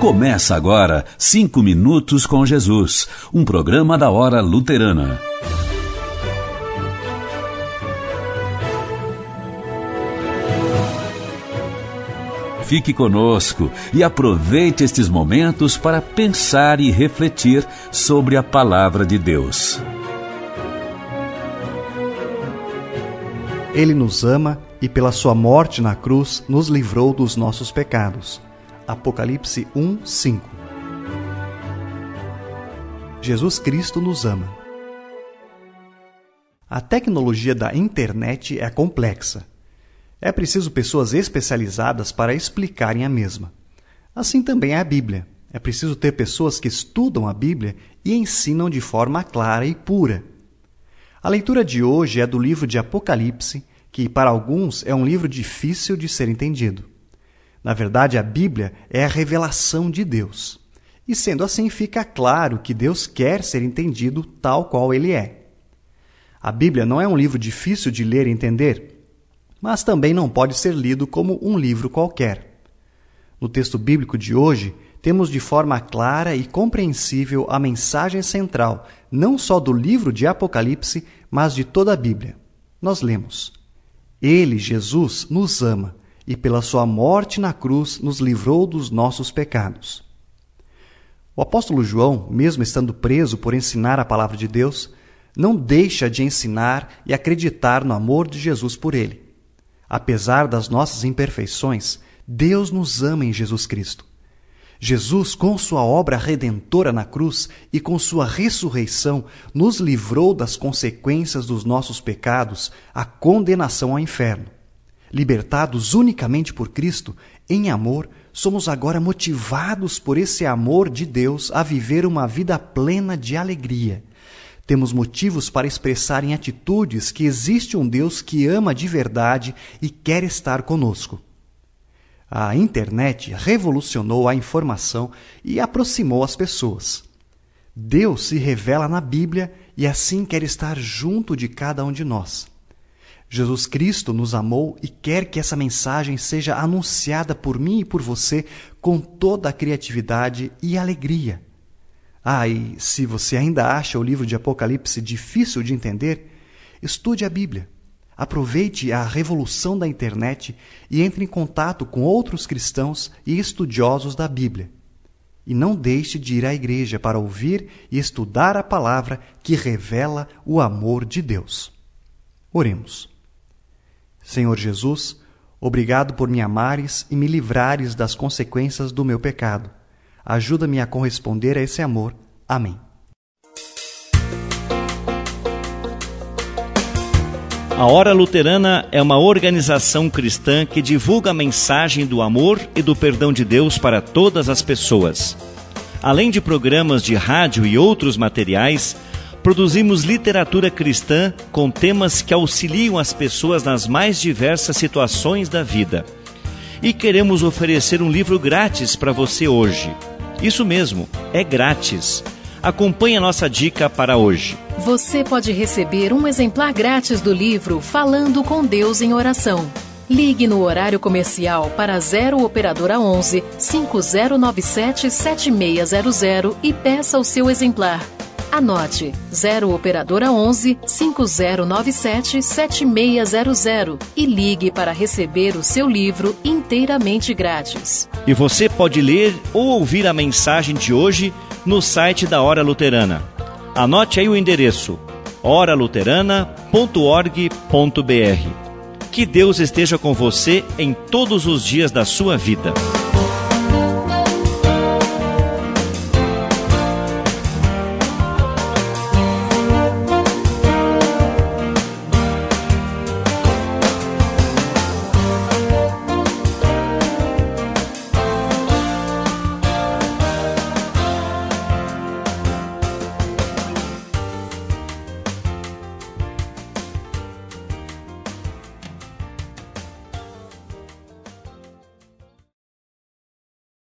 Começa agora 5 Minutos com Jesus, um programa da Hora Luterana. Fique conosco e aproveite estes momentos para pensar e refletir sobre a Palavra de Deus. Ele nos ama e pela sua morte na cruz nos livrou dos nossos pecados. Apocalipse 1:5. Jesus Cristo nos ama. A tecnologia da internet é complexa. É preciso pessoas especializadas para explicarem a mesma. Assim também é a Bíblia. É preciso ter pessoas que estudam a Bíblia e ensinam de forma clara e pura. A leitura de hoje é do livro de Apocalipse, que para alguns é um livro difícil de ser entendido. Na verdade, a Bíblia é a revelação de Deus. E sendo assim, fica claro que Deus quer ser entendido tal qual Ele é. A Bíblia não é um livro difícil de ler e entender, mas também não pode ser lido como um livro qualquer. No texto bíblico de hoje, temos de forma clara e compreensível a mensagem central, não só do livro de Apocalipse, mas de toda a Bíblia. Nós lemos: Ele, Jesus, nos ama e pela sua morte na cruz nos livrou dos nossos pecados. O apóstolo João, mesmo estando preso por ensinar a palavra de Deus, não deixa de ensinar e acreditar no amor de Jesus por ele. Apesar das nossas imperfeições, Deus nos ama em Jesus Cristo. Jesus, com sua obra redentora na cruz e com sua ressurreição, nos livrou das consequências dos nossos pecados, a condenação ao inferno. Libertados unicamente por Cristo, em amor, somos agora motivados por esse amor de Deus a viver uma vida plena de alegria. Temos motivos para expressar em atitudes que existe um Deus que ama de verdade e quer estar conosco. A internet revolucionou a informação e aproximou as pessoas. Deus se revela na Bíblia e assim quer estar junto de cada um de nós. Jesus Cristo nos amou e quer que essa mensagem seja anunciada por mim e por você com toda a criatividade e alegria. E se você ainda acha o livro de Apocalipse difícil de entender, estude a Bíblia. Aproveite a revolução da internet e entre em contato com outros cristãos e estudiosos da Bíblia. E não deixe de ir à igreja para ouvir e estudar a palavra que revela o amor de Deus. Oremos. Senhor Jesus, obrigado por me amares e me livrares das consequências do meu pecado. Ajuda-me a corresponder a esse amor. Amém. A Hora Luterana é uma organização cristã que divulga a mensagem do amor e do perdão de Deus para todas as pessoas. Além de programas de rádio e outros materiais, produzimos literatura cristã com temas que auxiliam as pessoas nas mais diversas situações da vida. E queremos oferecer um livro grátis para você hoje. Isso mesmo, é grátis. Acompanhe a nossa dica para hoje. Você pode receber um exemplar grátis do livro Falando com Deus em Oração. Ligue no horário comercial para 0 Operadora 11 5097 7600 e peça o seu exemplar. Anote 0 Operadora 11 5097 7600 e ligue para receber o seu livro inteiramente grátis. E você pode ler ou ouvir a mensagem de hoje no site da Hora Luterana. Anote aí o endereço: oraluterana.org.br. Que Deus esteja com você em todos os dias da sua vida.